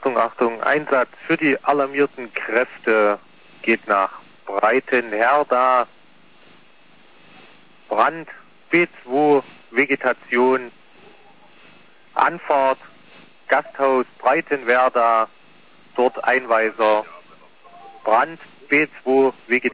Achtung, Achtung, Einsatz für die alarmierten Kräfte geht nach Breitenherda. Brand, B2, Vegetation, Anfahrt, Gasthaus Breitenwerda, dort Einweiser, Brand, B2, Vegetation.